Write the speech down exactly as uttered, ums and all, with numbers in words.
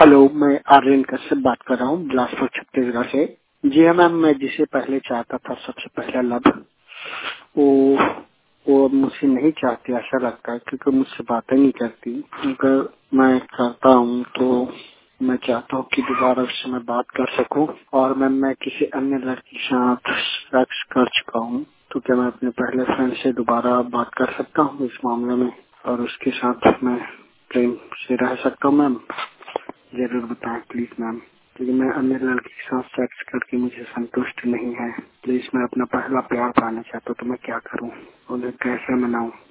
Hello, मैं आर्यन कश्यप बात कर रहा हूँ बिलासपुर छत्तीसगढ़ से। जी हाँ मैम, मैं जिसे पहले चाहता था सबसे पहला लव, वो वो अब मुझसे नहीं चाहती, ऐसा लगता है, क्योंकि मुझसे बातें नहीं करती। अगर मैं करता हूँ तो मैं चाहता हूँ कि दोबारा उससे मैं बात कर सकूं। और मैम, मैं किसी अन्य लड़की के साथ सेक्स कर चुका हूँ, तो क्या मैं अपने पहले फ्रेंड से दोबारा बात कर सकता हूँ इस मामले में, और उसके साथ मैं प्रेम से रह सकता हूँ मैम? जरूर बताएं प्लीज मैम, क्योंकि मैं अन्य लड़की के साथ सेक्स करके मुझे संतुष्ट नहीं है। प्लीज, मैं अपना पहला प्यार पाना चाहता हूँ, तो मैं क्या करूँ? उन्हें कैसे मनाऊं?